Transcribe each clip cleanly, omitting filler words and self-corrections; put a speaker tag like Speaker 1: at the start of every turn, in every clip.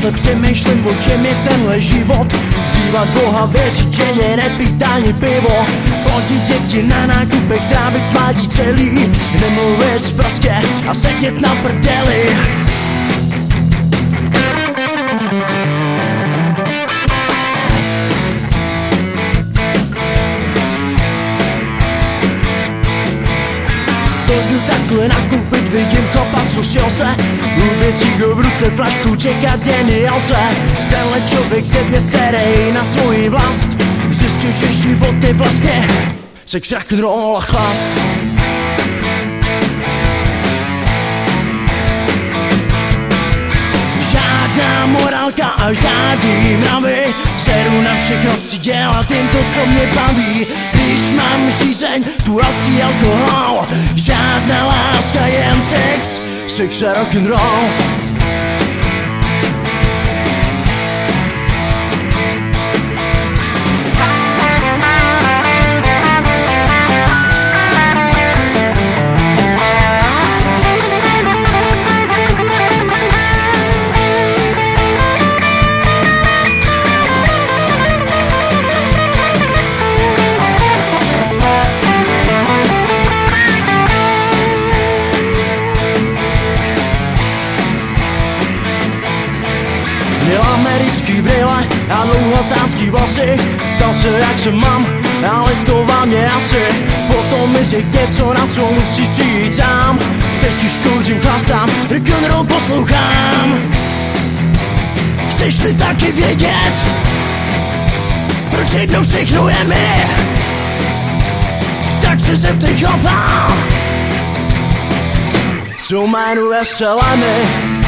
Speaker 1: Náhle přemýšlím, o čem je tenhle život. Vzývat Boha, věřit ženě, nepít ani pivo. Plodit děti na nákupech, trávit mládí celý. Nemluvit prostě a sedět na prdeli. Jdu takhle nakoupit, vidím chlapa, co sjel se. Luběcí ho v ruce, flašku čekat jen jelse. Tenhle člověk se mě serej na svoji vlast. Zjistil, že život je vlastně sex, rock'n'roll a chlast. Žádná morálka a žádný mravy. Seru na všechno, chci dělat jen to, co mě baví. Když mám žízeň, tu asi alkohol. Žádná láska, jen sex, sex a rock'n'roll. Měl americký brýle a dlouhatánský vlasy. Ptal se, jak se mám, ale to vám je asi. Potom mi řekl něco, na co musíš přijít sám. Teď už kouřím, chlastám, rock'n'roll poslouchám. Chceš-li taky vědět, proč jednou všechno je mi? Tak se zeptej chlapa, co jmenuje se Lemmy.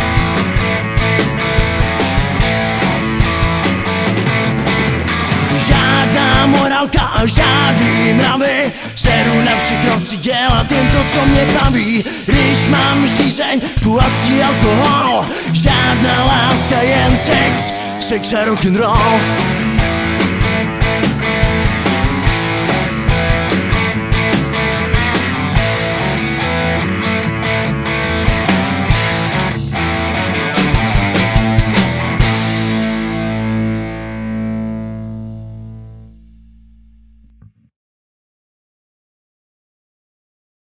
Speaker 1: Žádná morálka a žádný mravy. Seru na všechno, chci dělat jen to, co mě baví. Když mám žízeň, tu asi alkohol. Žádná láska, jen sex, sex a rock'n'roll.